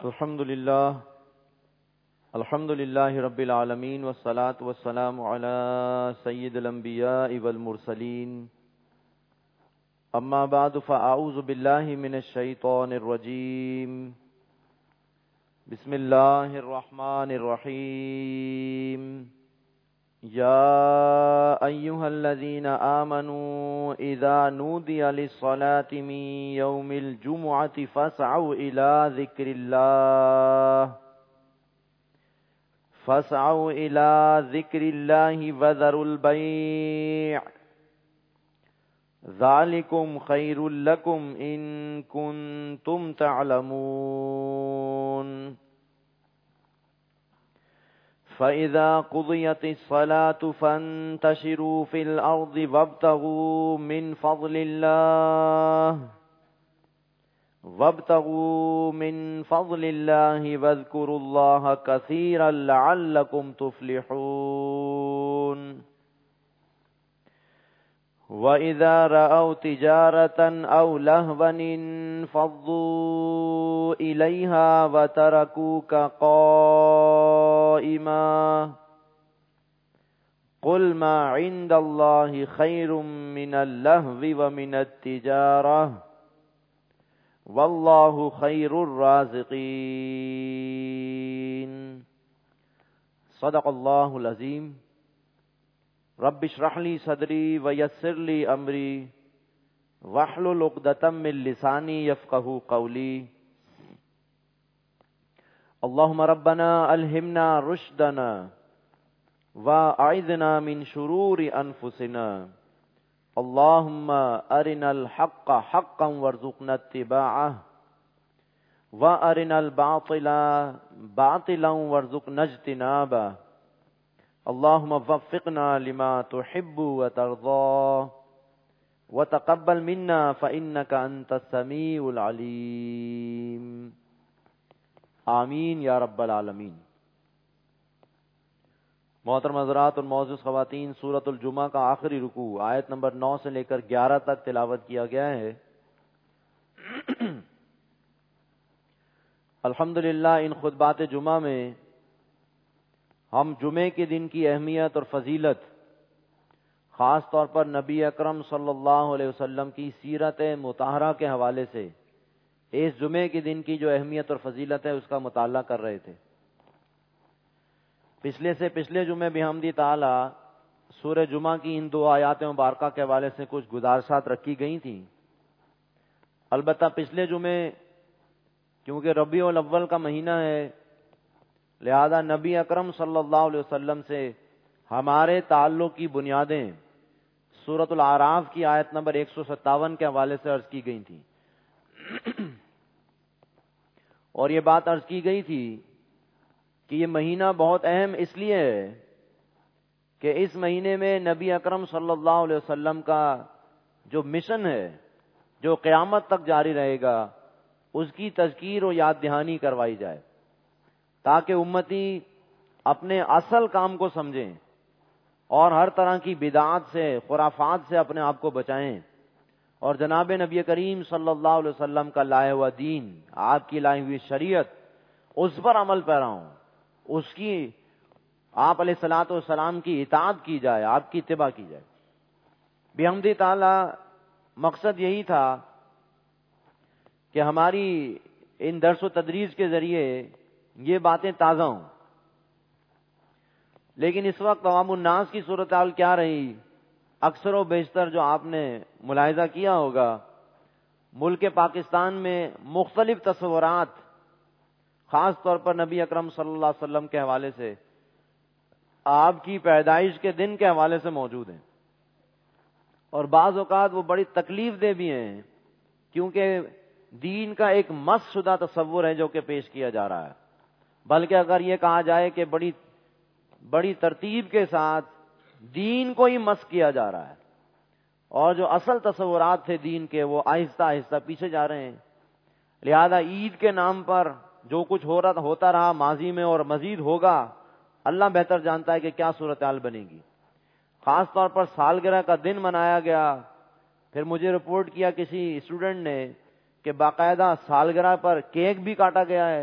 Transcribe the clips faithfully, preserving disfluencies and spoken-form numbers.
الحمد للہ الحمد للہ رب العالمین والصلاة والسلام علی سید الانبیاء والمرسلین اما بعد فاعوذ باللہ من الشیطان الرجیم بسم اللہ الرحمن الرحیم یا ایہا الذین آمنوا اذا نودی للصلاة من یوم الجمعة فاسعوا الى ذکر اللہ فاسعوا الى ذکر اللہ وذروا البیع ذالکم خیر لکم ان کنتم تعلمون فَإِذَا قُضِيَتِ الصَّلَاةُ فَانتَشِرُوا فِي الْأَرْضِ وَابْتَغُوا مِنْ فَضْلِ اللَّهِ وَابْتَغُوا مِنْ فَضْلِ اللَّهِ وَاذْكُرُوا اللَّهَ كَثِيرًا لَعَلَّكُمْ تُفْلِحُونَ وَإِذَا رَأَوْا تِجَارَةً أَوْ لَهْوًا انفَضُّوا إِلَيْهَا وَتَرَكُوكَ قَائِمًا قُلْ مَا عِندَ اللَّهِ خَيْرٌ مِّنَ اللَّهْوِ وَمِنَ التِّجَارَةِ وَاللَّهُ خَيْرُ الرَّازِقِينَ صدق اللہ العظیم رب اشرح لی صدری ویسر لی امری واحلل عقدۃ من لسانی یفقہوا قولی اللہم ربنا الہمنا رشدنا واعذنا من شرور انفسنا اللہم ارنا الحق حقا وارزقنا اتباعہ وارنا الباطل باطلا وارزقنا اجتنابہ اللہم وفقنا لما تحب وترضى وتقبل منا فإنك أنت السمیع العلیم آمین یا رب العالمین۔ محترم حضرات اور معزز خواتین، سورۃ الجمعہ کا آخری رکوع آیت نمبر نو سے لے کر گیارہ تک تلاوت کیا گیا ہے۔ الحمدللہ ان خطبات جمعہ میں ہم جمعے کے دن کی اہمیت اور فضیلت، خاص طور پر نبی اکرم صلی اللہ علیہ وسلم کی سیرت مطہرہ کے حوالے سے اس جمعے کے دن کی جو اہمیت اور فضیلت ہے اس کا مطالعہ کر رہے تھے۔ پچھلے سے پچھلے جمعے بحمد تعالی سورہ جمعہ کی ان دو آیات مبارکہ کے حوالے سے کچھ گزارشات رکھی گئی تھیں۔ البتہ پچھلے جمعے کیونکہ ربیع الاول کا مہینہ ہے، لہذا نبی اکرم صلی اللہ علیہ وسلم سے ہمارے تعلق کی بنیادیں سورۃ الاعراف کی آیت نمبر ایک سو ستاون کے حوالے سے عرض کی گئی تھی، اور یہ بات عرض کی گئی تھی کہ یہ مہینہ بہت اہم اس لیے ہے کہ اس مہینے میں نبی اکرم صلی اللہ علیہ وسلم کا جو مشن ہے جو قیامت تک جاری رہے گا اس کی تذکیر و یاد دہانی کروائی جائے، تاکہ امتی اپنے اصل کام کو سمجھیں اور ہر طرح کی بدعات سے، خرافات سے اپنے آپ کو بچائیں، اور جناب نبی کریم صلی اللہ علیہ وسلم کا لایا ہوا دین، آپ کی لائی ہوئی شریعت، اس پر عمل پیرا ہوں، اس کی آپ علیہ الصلوۃ والسلام کی اطاعت کی جائے، آپ کی اتباع کی جائے۔ بحمد تعالی مقصد یہی تھا کہ ہماری ان درس و تدریس کے ذریعے یہ باتیں تازہ ہوں۔ لیکن اس وقت عوام الناس کی صورتحال کیا رہی، اکثر و بیشتر جو آپ نے ملاحظہ کیا ہوگا، ملک پاکستان میں مختلف تصورات خاص طور پر نبی اکرم صلی اللہ علیہ وسلم کے حوالے سے، آپ کی پیدائش کے دن کے حوالے سے موجود ہیں، اور بعض اوقات وہ بڑی تکلیف دہ بھی ہیں، کیونکہ دین کا ایک مس شدہ تصور ہے جو کہ پیش کیا جا رہا ہے، بلکہ اگر یہ کہا جائے کہ بڑی بڑی ترتیب کے ساتھ دین کو ہی مس کیا جا رہا ہے، اور جو اصل تصورات تھے دین کے وہ آہستہ آہستہ پیچھے جا رہے ہیں۔ لہذا عید کے نام پر جو کچھ ہو رہا ہوتا رہا ماضی میں اور مزید ہوگا، اللہ بہتر جانتا ہے کہ کیا صورتحال بنے گی۔ خاص طور پر سالگرہ کا دن منایا گیا، پھر مجھے رپورٹ کیا کسی اسٹوڈنٹ نے کہ باقاعدہ سالگرہ پر کیک بھی کاٹا گیا ہے،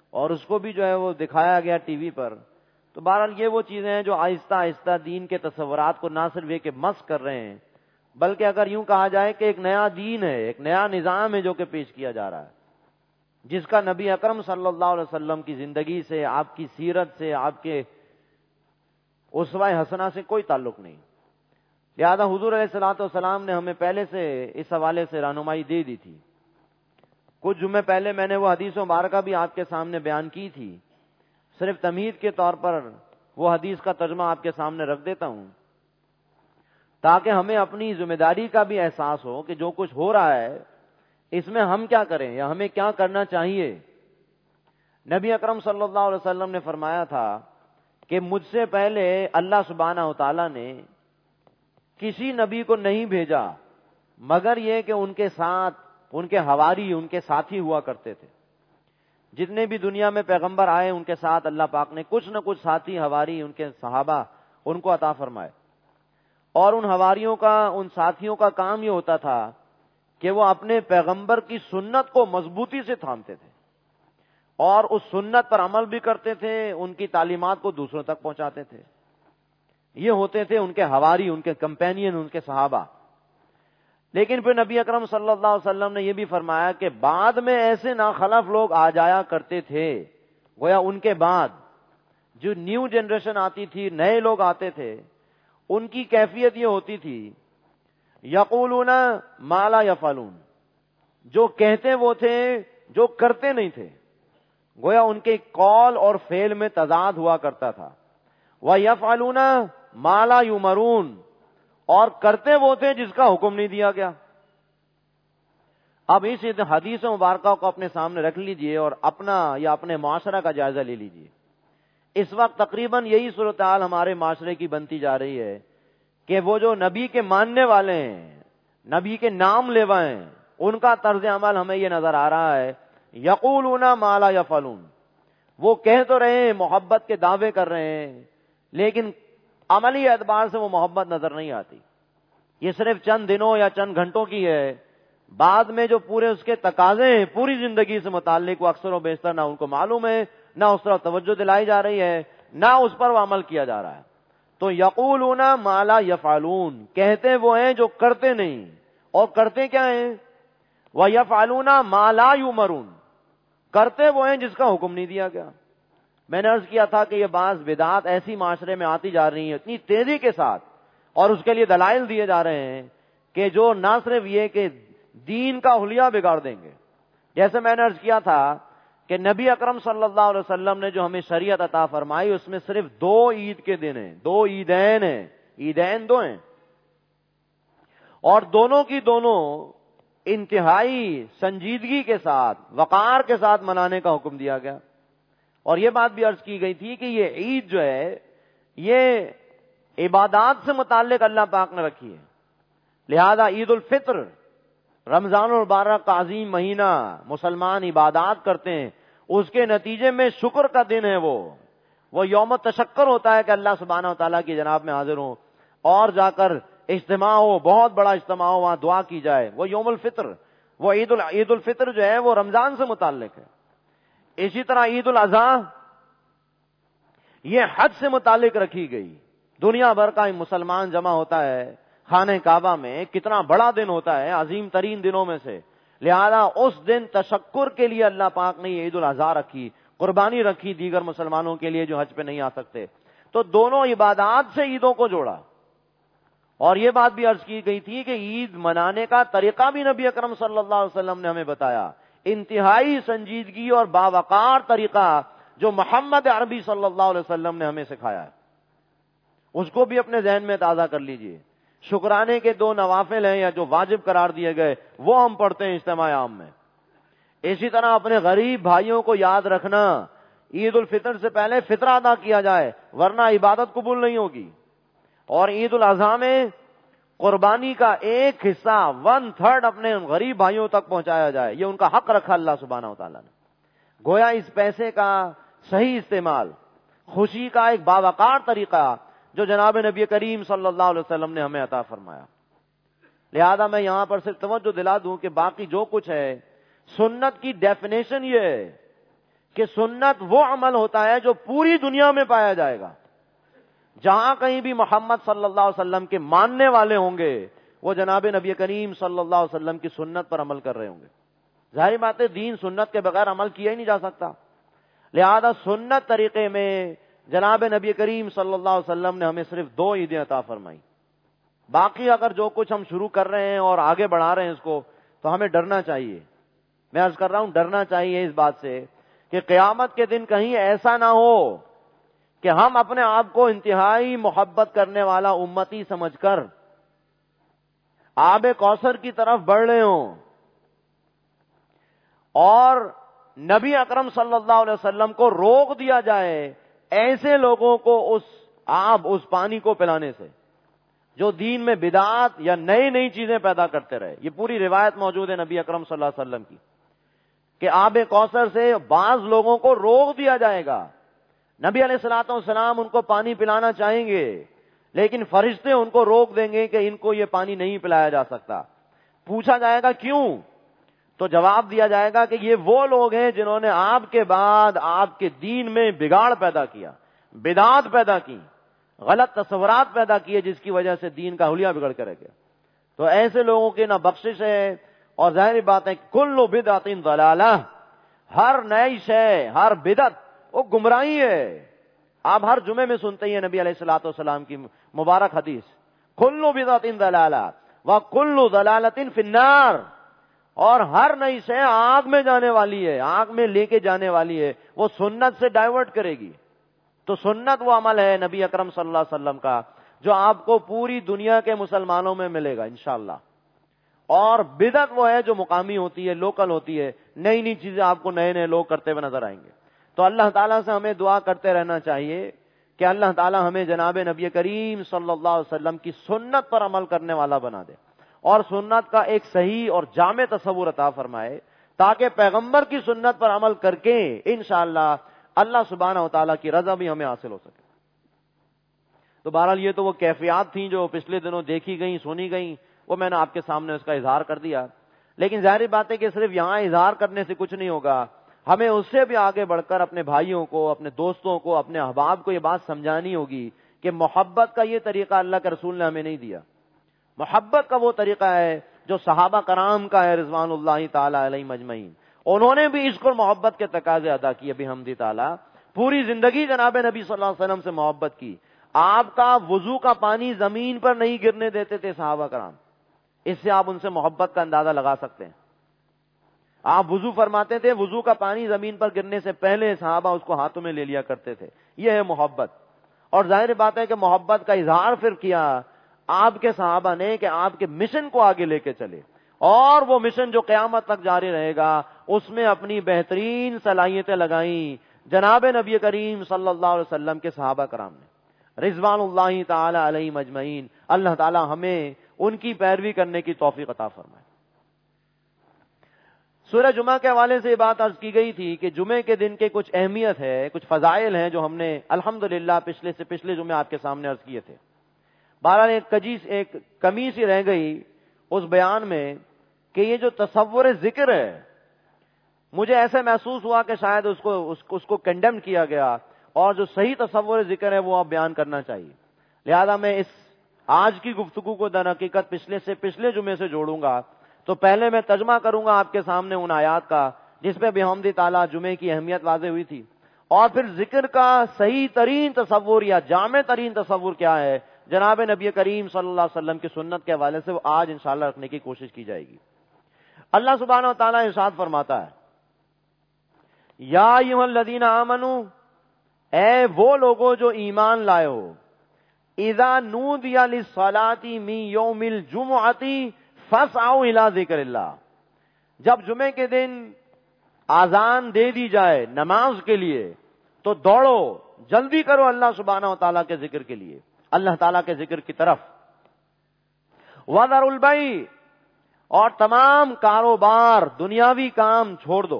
اور اس کو بھی جو ہے وہ دکھایا گیا ٹی وی پر. تو بہرحال یہ وہ چیزیں ہیں جو آہستہ آہستہ دین کے تصورات کو نہ صرف یہ کہ مسخ کر رہے ہیں، بلکہ اگر یوں کہا جائے کہ ایک نیا دین ہے، ایک نیا نظام ہے جو کہ پیش کیا جا رہا ہے، جس کا نبی اکرم صلی اللہ علیہ وسلم کی زندگی سے، آپ کی سیرت سے، آپ کے اسوہ حسنہ سے کوئی تعلق نہیں. لہذا حضور علیہ الصلوۃ والسلام نے ہمیں پہلے سے اس حوالے سے رہنمائی دے دی تھی. کچھ جمعے پہلے میں نے وہ حدیث مبارکہ بھی آپ کے سامنے بیان کی تھی. صرف تمہید کے طور پر وہ حدیث کا ترجمہ آپ کے سامنے رکھ دیتا ہوں تاکہ ہمیں اپنی ذمہ داری کا بھی احساس ہو کہ جو کچھ ہو رہا ہے اس میں ہم کیا کریں یا ہمیں کیا کرنا چاہیے. نبی اکرم صلی اللہ علیہ وسلم نے فرمایا تھا کہ مجھ سے پہلے اللہ سبحانہ و تعالیٰ نے کسی نبی کو نہیں بھیجا مگر یہ کہ ان کے ساتھ ان کے حواری، ان کے ساتھی ہوا کرتے تھے. جتنے بھی دنیا میں پیغمبر آئے ان کے ساتھ اللہ پاک نے کچھ نہ کچھ ساتھی، حواری، ان کے صحابہ ان کو عطا فرمائے. اور ان حواریوں کا، ان ساتھیوں کا کام یہ ہوتا تھا کہ وہ اپنے پیغمبر کی سنت کو مضبوطی سے تھامتے تھے اور اس سنت پر عمل بھی کرتے تھے، ان کی تعلیمات کو دوسروں تک پہنچاتے تھے. یہ ہوتے تھے ان کے حواری، ان کے کمپینین، ان کے صحابہ. لیکن پھر نبی اکرم صلی اللہ علیہ وسلم نے یہ بھی فرمایا کہ بعد میں ایسے ناخلف لوگ آ جایا کرتے تھے، گویا ان کے بعد جو نیو جنریشن آتی تھی، نئے لوگ آتے تھے، ان کی کیفیت یہ ہوتی تھی یقولون ما لا یفعلون، جو کہتے وہ تھے جو کرتے نہیں تھے. گویا ان کے قول اور فعل میں تضاد ہوا کرتا تھا. وَيَفْعَلُونَ مَا لَا يُؤْمَرُونَ، اور کرتے وہ تھے جس کا حکم نہیں دیا گیا. اب اس حدیث مبارکہ کو اپنے سامنے رکھ لیجئے اور اپنا یا اپنے معاشرہ کا جائزہ لے لیجئے. اس وقت تقریباً یہی صورتحال ہمارے معاشرے کی بنتی جا رہی ہے کہ وہ جو نبی کے ماننے والے ہیں، نبی کے نام لیوا ہیں، ان کا طرز عمل ہمیں یہ نظر آ رہا ہے یقولون ما لا یفعلون. وہ کہہ تو رہے ہیں، محبت کے دعوے کر رہے ہیں، لیکن عملی اعتبار سے وہ محبت نظر نہیں آتی. یہ صرف چند دنوں یا چند گھنٹوں کی ہے، بعد میں جو پورے اس کے تقاضے ہیں پوری زندگی سے متعلق وہ اکثر و بیشتر نہ ان کو معلوم ہے، نہ اس طرف توجہ دلائی جا رہی ہے، نہ اس پر وہ عمل کیا جا رہا ہے. تو یقولون ما لا یفعلون، کہتے وہ ہیں جو کرتے نہیں، اور کرتے کیا ہیں؟ وَيَفْعَلُونَ مَا لَا يُؤْمَرُونَ، کرتے وہ ہیں جس کا حکم نہیں دیا گیا. میں نے عرض کیا تھا کہ یہ بعض بدعات ایسی معاشرے میں آتی جا رہی ہیں اتنی تیزی کے ساتھ، اور اس کے لیے دلائل دیے جا رہے ہیں کہ جو نہ صرف یہ کہ دین کا حلیہ بگاڑ دیں گے. جیسے میں نے عرض کیا تھا کہ نبی اکرم صلی اللہ علیہ وسلم نے جو ہمیں شریعت عطا فرمائی اس میں صرف دو عید کے دن ہیں، دو عیدین ہیں، عیدین دو ہیں، اور دونوں کی دونوں انتہائی سنجیدگی کے ساتھ، وقار کے ساتھ منانے کا حکم دیا گیا. اور یہ بات بھی عرض کی گئی تھی کہ یہ عید جو ہے یہ عبادات سے متعلق اللہ پاک نے رکھی ہے. لہذا عید الفطر، رمضان المبارک کا عظیم مہینہ، مسلمان عبادات کرتے ہیں، اس کے نتیجے میں شکر کا دن ہے. وہ وہ یوم تشکر ہوتا ہے کہ اللہ سبحانہ و تعالیٰ کی جناب میں حاضر ہوں اور جا کر اجتماع ہو، بہت بڑا اجتماع ہو، وہاں دعا کی جائے. وہ یوم الفطر، وہ عید عید الفطر جو ہے وہ رمضان سے متعلق ہے. اسی طرح عید الاضحیٰ یہ حج سے متعلق رکھی گئی. دنیا بھر کا مسلمان جمع ہوتا ہے خانہ کعبہ میں، کتنا بڑا دن ہوتا ہے، عظیم ترین دنوں میں سے. لہذا اس دن تشکر کے لیے اللہ پاک نے یہ عید الاضحیٰ رکھی، قربانی رکھی دیگر مسلمانوں کے لیے جو حج پہ نہیں آ سکتے. تو دونوں عبادات سے عیدوں کو جوڑا. اور یہ بات بھی عرض کی گئی تھی کہ عید منانے کا طریقہ بھی نبی اکرم صلی اللہ علیہ وسلم نے ہمیں بتایا، انتہائی سنجیدگی اور باوقار طریقہ جو محمد عربی صلی اللہ علیہ وسلم نے ہمیں سکھایا ہے. اس کو بھی اپنے ذہن میں تازہ کر لیجئے. شکرانے کے دو نوافل ہیں یا جو واجب قرار دیے گئے وہ ہم پڑھتے ہیں اجتماع عام میں. اسی طرح اپنے غریب بھائیوں کو یاد رکھنا، عید الفطر سے پہلے فطرہ ادا کیا جائے ورنہ عبادت قبول نہیں ہوگی. اور عید الاضحیٰ میں قربانی کا ایک حصہ، ون تھرڈ اپنے غریب بھائیوں تک پہنچایا جائے. یہ ان کا حق رکھا اللہ سبحانہ و تعالیٰ نے. گویا اس پیسے کا صحیح استعمال، خوشی کا ایک باوقار طریقہ جو جناب نبی کریم صلی اللہ علیہ وسلم نے ہمیں عطا فرمایا. لہذا میں یہاں پر صرف توجہ دلا دوں کہ باقی جو کچھ ہے، سنت کی ڈیفینیشن یہ ہے کہ سنت وہ عمل ہوتا ہے جو پوری دنیا میں پایا جائے گا. جہاں کہیں بھی محمد صلی اللہ علیہ وسلم کے ماننے والے ہوں گے وہ جناب نبی کریم صلی اللہ علیہ وسلم کی سنت پر عمل کر رہے ہوں گے. ظاہری بات ہے دین سنت کے بغیر عمل کیا ہی نہیں جا سکتا. لہذا سنت طریقے میں جناب نبی کریم صلی اللہ علیہ وسلم نے ہمیں صرف دو عیدیں عطا فرمائی. باقی اگر جو کچھ ہم شروع کر رہے ہیں اور آگے بڑھا رہے ہیں اس کو تو ہمیں ڈرنا چاہیے. میں عرض کر رہا ہوں ڈرنا چاہیے اس بات سے کہ قیامت کے دن کہیں ایسا نہ ہو کہ ہم اپنے آپ کو انتہائی محبت کرنے والا امتی سمجھ کر آب کوثر کی طرف بڑھ رہے ہوں اور نبی اکرم صلی اللہ علیہ وسلم کو روک دیا جائے ایسے لوگوں کو اس آب اس پانی کو پلانے سے جو دین میں بدعات یا نئی نئی چیزیں پیدا کرتے رہے. یہ پوری روایت موجود ہے نبی اکرم صلی اللہ علیہ وسلم کی کہ آب کوثر سے بعض لوگوں کو روک دیا جائے گا. نبی علیہ الصلوۃ والسلام ان کو پانی پلانا چاہیں گے لیکن فرشتے ان کو روک دیں گے کہ ان کو یہ پانی نہیں پلایا جا سکتا. پوچھا جائے گا کیوں؟ تو جواب دیا جائے گا کہ یہ وہ لوگ ہیں جنہوں نے آپ کے بعد آپ کے دین میں بگاڑ پیدا کیا, بدعات پیدا کی, غلط تصورات پیدا کیے جس کی وجہ سے دین کا حلیہ بگڑ کر گیا. تو ایسے لوگوں کی نہ بخشش ہے. اور ظاہری بات ہے کل بدعت ضلالہ, ہر نئی شے ہر بدعت وہ گمراہی ہے. آپ ہر جمعے میں سنتے ہیں نبی علیہ الصلوۃ والسلام کی مبارک حدیث کل بدعت ضلالہ وکل ضلالۃ فی النار. اور ہر نئی شے آگ میں جانے والی ہے, آگ میں لے کے جانے والی ہے, وہ سنت سے ڈائیورٹ کرے گی. تو سنت وہ عمل ہے نبی اکرم صلی اللہ علیہ وسلم کا جو آپ کو پوری دنیا کے مسلمانوں میں ملے گا انشاءاللہ. اور بدعت وہ ہے جو مقامی ہوتی ہے, لوکل ہوتی ہے, نئی نئی چیزیں آپ کو نئے نئے لوگ کرتے ہوئے نظر آئیں گے. تو اللہ تعالیٰ سے ہمیں دعا کرتے رہنا چاہیے کہ اللہ تعالیٰ ہمیں جناب نبی کریم صلی اللہ علیہ وسلم کی سنت پر عمل کرنے والا بنا دے اور سنت کا ایک صحیح اور جامع تصور عطا فرمائے تاکہ پیغمبر کی سنت پر عمل کر کے انشاءاللہ اللہ سبحانہ و تعالیٰ کی رضا بھی ہمیں حاصل ہو سکے. تو بہرحال یہ تو وہ کیفیات تھیں جو پچھلے دنوں دیکھی گئیں, سنی گئیں, وہ میں نے آپ کے سامنے اس کا اظہار کر دیا. لیکن ظاہری بات ہے کہ صرف یہاں اظہار کرنے سے کچھ نہیں ہوگا, ہمیں اس سے بھی آگے بڑھ کر اپنے بھائیوں کو, اپنے دوستوں کو, اپنے احباب کو یہ بات سمجھانی ہوگی کہ محبت کا یہ طریقہ اللہ کے رسول نے ہمیں نہیں دیا. محبت کا وہ طریقہ ہے جو صحابہ کرام کا ہے رضوان اللہ تعالی علیہم اجمعین. انہوں نے بھی عشق اور محبت کے تقاضے ادا کیے بحمد تعالی. پوری زندگی جناب نبی صلی اللہ علیہ وسلم سے محبت کی. آپ کا وضو کا پانی زمین پر نہیں گرنے دیتے تھے صحابہ کرام. اس سے آپ ان سے محبت کا اندازہ لگا سکتے ہیں. آپ وضو فرماتے تھے, وضو کا پانی زمین پر گرنے سے پہلے صحابہ اس کو ہاتھوں میں لے لیا کرتے تھے. یہ ہے محبت. اور ظاہر بات ہے کہ محبت کا اظہار پھر کیا آپ کے صحابہ نے کہ آپ کے مشن کو آگے لے کے چلے, اور وہ مشن جو قیامت تک جاری رہے گا اس میں اپنی بہترین صلاحیتیں لگائیں جناب نبی کریم صلی اللہ علیہ وسلم کے صحابہ کرام نے رضوان اللہ تعالی علیہم اجمعین. اللہ تعالی ہمیں ان کی پیروی کرنے کی توفیق عطا فرمائے. سورہ جمعہ کے حوالے سے یہ بات عرض کی گئی تھی کہ جمعے کے دن کے کچھ اہمیت ہے, کچھ فضائل ہیں جو ہم نے الحمدللہ پچھلے سے پچھلے جمعے آپ کے سامنے عرض کیے تھے. بہرحال ایک کجی ایک کمی سی رہ گئی اس بیان میں کہ یہ جو تصور ذکر ہے, مجھے ایسے محسوس ہوا کہ شاید اس کو اس, اس کو کنڈیم کیا گیا, اور جو صحیح تصور ذکر ہے وہ آپ بیان کرنا چاہیے. لہذا میں اس آج کی گفتگو کو در حقیقت پچھلے سے پچھلے جمعے سے جوڑوں گا. تو پہلے میں ترجمہ کروں گا آپ کے سامنے ان آیات کا جس پہ بحمد تعالیٰ جمعے کی اہمیت واضح ہوئی تھی, اور پھر ذکر کا صحیح ترین تصور یا جامع ترین تصور کیا ہے جناب نبی کریم صلی اللہ علیہ وسلم کی سنت کے حوالے سے وہ آج انشاءاللہ رکھنے کی کوشش کی جائے گی. اللہ سبحانہ و تعالیٰ ارشاد فرماتا ہے, یا ایھا الذین آمنوا, اے وہ لوگوں جو ایمان لائے ہو, اذا نودی للصلاۃ من یوم الجمعۃ فاسعوا الی ذکر اللہ, جب جمعے کے دن آذان دے دی جائے نماز کے لیے تو دوڑو, جلدی کرو اللہ سبحانہ و تعالیٰ کے ذکر کے لیے, اللہ تعالیٰ کے ذکر کی طرف. وذروا البیع, اور تمام کاروبار دنیاوی کام چھوڑ دو.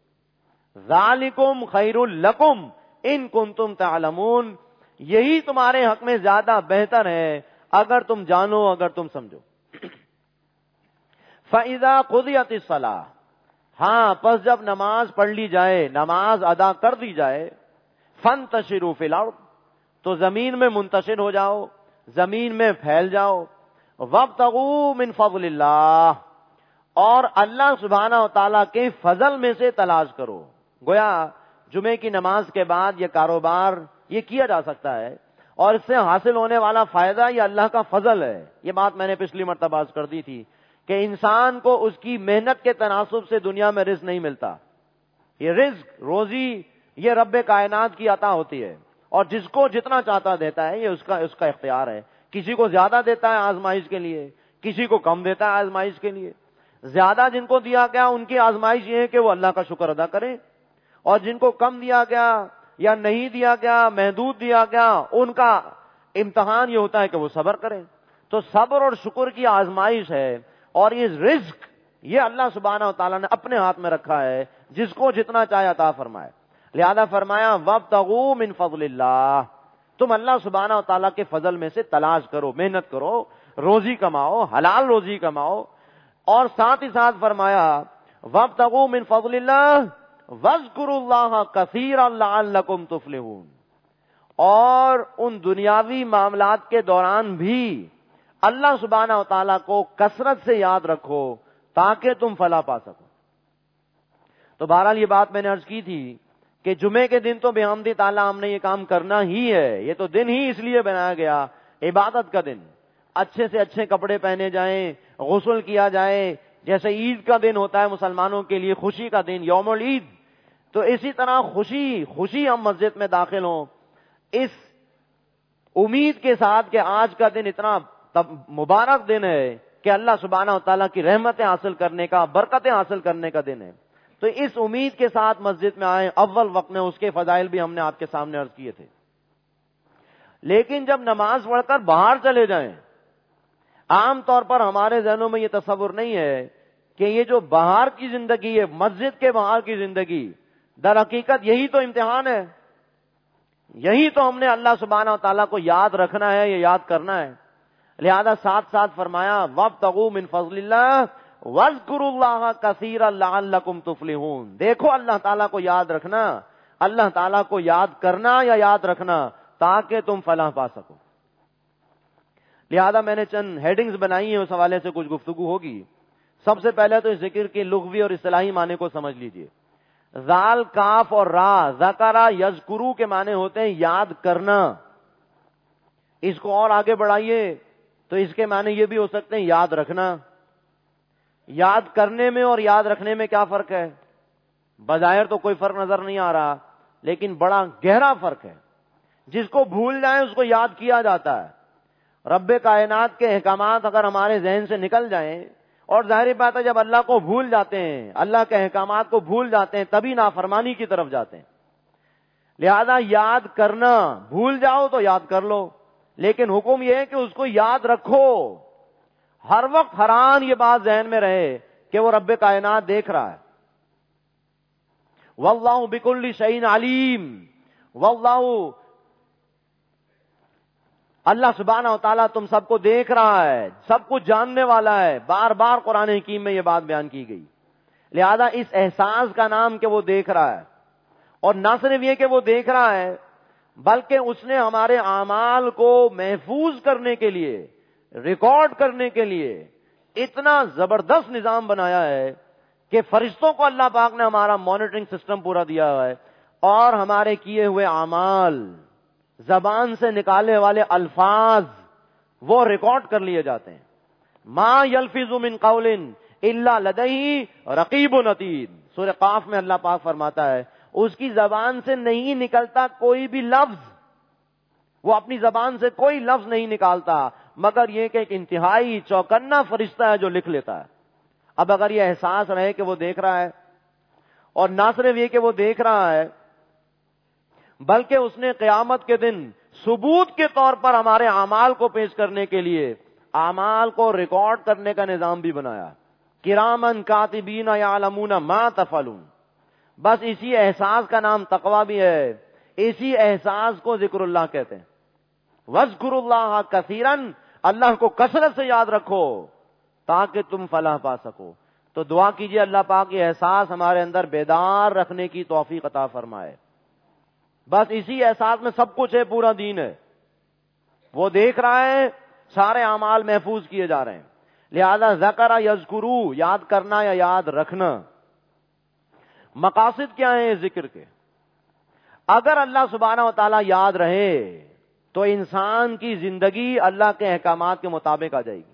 ذالکم خیر لکم ان کنتم تعلمون, یہی تمہارے حق میں زیادہ بہتر ہے اگر تم جانو, اگر تم سمجھو. فَإِذَا قُضِيَتِ الصَّلَاةُ, ہاں پس جب نماز پڑھ لی جائے، نماز ادا کر دی جائے، فانتشروا فی الارض، تو زمین میں منتشر ہو جاؤ، زمین میں پھیل جاؤ، وابتغوا من فضل اللہ، اور اللہ سبحانہ و تعالیٰ کے فضل میں سے تلاش کرو۔ گویا جمعے کی نماز کے بعد یہ کاروبار یہ کیا جا سکتا ہے، اور اس سے حاصل ہونے والا فائدہ یہ اللہ کا فضل ہے۔ یہ بات میں نے پچھلی مرتبہ عرض کر دی تھی کہ انسان کو اس کی محنت کے تناسب سے دنیا میں رزق نہیں ملتا۔ یہ رزق، روزی، یہ رب کائنات کی عطا ہوتی ہے، اور جس کو جتنا چاہتا دیتا ہے، یہ اس کا اس کا اختیار ہے۔ کسی کو زیادہ دیتا ہے آزمائش کے لیے، کسی کو کم دیتا ہے آزمائش کے لیے۔ زیادہ جن کو دیا گیا ان کی آزمائش یہ ہے کہ وہ اللہ کا شکر ادا کریں، اور جن کو کم دیا گیا یا نہیں دیا گیا، محدود دیا گیا، ان کا امتحان یہ ہوتا ہے کہ وہ صبر کریں۔ تو صبر اور شکر کی آزمائش ہے، اور یہ رزق یہ اللہ سبحانہ و تعالیٰ نے اپنے ہاتھ میں رکھا ہے، جس کو جتنا چاہے عطا فرمائے۔ لہذا فرمایا وابتغوا من فضل اللہ، تم اللہ سبحانہ و تعالیٰ کے فضل میں سے تلاش کرو، محنت کرو، روزی کماؤ، حلال روزی کماؤ، اور ساتھ ہی ساتھ فرمایا وابتغوا من فضل اللہ واذکروا اللہ کثیرا لعلکم تفلحون، اور ان دنیاوی معاملات کے دوران بھی اللہ سبحانہ و تعالیٰ کو کثرت سے یاد رکھو تاکہ تم فلاح پا سکو۔ تو بہرحال یہ بات میں نے عرض کی تھی کہ جمعے کے دن تو بحمد تعالیٰ ہم نے یہ کام کرنا ہی ہے، یہ تو دن ہی اس لیے بنایا گیا، عبادت کا دن، اچھے سے اچھے کپڑے پہنے جائیں، غسل کیا جائے، جیسے عید کا دن ہوتا ہے مسلمانوں کے لیے خوشی کا دن، یوم العید، تو اسی طرح خوشی خوشی ہم مسجد میں داخل ہوں، اس امید کے ساتھ کہ آج کا دن اتنا مبارک دن ہے کہ اللہ سبحانہ و تعالیٰ کی رحمتیں حاصل کرنے کا، برکتیں حاصل کرنے کا دن ہے۔ تو اس امید کے ساتھ مسجد میں آئیں، اول وقت میں اس کے فضائل بھی ہم نے آپ کے سامنے عرض کیے تھے۔ لیکن جب نماز پڑھ کر باہر چلے جائیں، عام طور پر ہمارے ذہنوں میں یہ تصور نہیں ہے کہ یہ جو باہر کی زندگی ہے، مسجد کے باہر کی زندگی، در حقیقت یہی تو امتحان ہے، یہی تو ہم نے اللہ سبحانہ و تعالیٰ کو یاد رکھنا ہے، یہ یاد کرنا ہے۔ لہذا ساتھ ساتھ فرمایا وابتغوا من فضل اللہ واذکروا اللہ کثیرا لعلکم تفلحون، دیکھو اللہ تعالیٰ کو یاد رکھنا، اللہ تعالیٰ کو یاد کرنا یا یاد رکھنا تاکہ تم فلاح پا سکو۔ لہذا میں نے چند ہیڈنگز بنائی ہیں، اس حوالے سے کچھ گفتگو ہوگی۔ سب سے پہلے تو اس ذکر کے لغوی اور اصطلاحی معنی کو سمجھ لیجئے۔ ذال، کاف اور را، ذکرہ یذکرو کے معنی ہوتے ہیں یاد کرنا۔ اس کو اور آگے بڑھائیے تو اس کے معنی یہ بھی ہو سکتے ہیں یاد رکھنا۔ یاد کرنے میں اور یاد رکھنے میں کیا فرق ہے؟ بظاہر تو کوئی فرق نظر نہیں آ رہا، لیکن بڑا گہرا فرق ہے۔ جس کو بھول جائیں اس کو یاد کیا جاتا ہے۔ رب کائنات کے احکامات اگر ہمارے ذہن سے نکل جائیں، اور ظاہر بات ہے جب اللہ کو بھول جاتے ہیں، اللہ کے احکامات کو بھول جاتے ہیں، تبھی نافرمانی کی طرف جاتے ہیں۔ لہذا یاد کرنا، بھول جاؤ تو یاد کر لو، لیکن حکم یہ ہے کہ اس کو یاد رکھو، ہر وقت حران یہ بات ذہن میں رہے کہ وہ رب کائنات دیکھ رہا ہے۔ واللہ بکل شیء علیم، واللہ اللہ سبحانہ و تعالیٰ تم سب کو دیکھ رہا ہے، سب کچھ جاننے والا ہے۔ بار بار قرآن حکیم میں یہ بات بیان کی گئی۔ لہذا اس احساس کا نام کہ وہ دیکھ رہا ہے، اور نہ صرف یہ کہ وہ دیکھ رہا ہے بلکہ اس نے ہمارے اعمال کو محفوظ کرنے کے لیے، ریکارڈ کرنے کے لیے اتنا زبردست نظام بنایا ہے کہ فرشتوں کو اللہ پاک نے ہمارا مانیٹرنگ سسٹم پورا دیا ہے، اور ہمارے کیے ہوئے اعمال، زبان سے نکالے والے الفاظ وہ ریکارڈ کر لیے جاتے ہیں۔ ما یلفظ من قول الا لدیہ رقیب عتید، سورہ قاف میں اللہ پاک فرماتا ہے اس کی زبان سے نہیں نکلتا کوئی بھی لفظ، وہ اپنی زبان سے کوئی لفظ نہیں نکالتا مگر یہ کہ ایک انتہائی چوکنا فرشتہ ہے جو لکھ لیتا ہے۔ اب اگر یہ احساس رہے کہ وہ دیکھ رہا ہے، اور نہ صرف یہ کہ وہ دیکھ رہا ہے بلکہ اس نے قیامت کے دن ثبوت کے طور پر ہمارے اعمال کو پیش کرنے کے لیے اعمال کو ریکارڈ کرنے کا نظام بھی بنایا، کرامن کاتبین یعلمون ما تفعلون۔ بس اسی احساس کا نام تقویٰ بھی ہے، اسی احساس کو ذکر اللہ کہتے ہیں۔ وَاذْكُرُوا اللَّهَ كَثِيرًا، اللہ کو کثرت سے یاد رکھو تاکہ تم فلاح پا سکو۔ تو دعا کیجئے اللہ پاک یہ احساس ہمارے اندر بیدار رکھنے کی توفیق عطا فرمائے. بس اسی احساس میں سب کچھ ہے، پورا دین ہے. وہ دیکھ رہا ہے سارے اعمال محفوظ کیے جا رہے ہیں. لہذا ذکر یذکرو، یاد کرنا یا یاد رکھنا. مقاصد کیا ہیں ذکر کے؟ اگر اللہ سبحانہ و تعالی یاد رہے تو انسان کی زندگی اللہ کے احکامات کے مطابق آ جائے گی.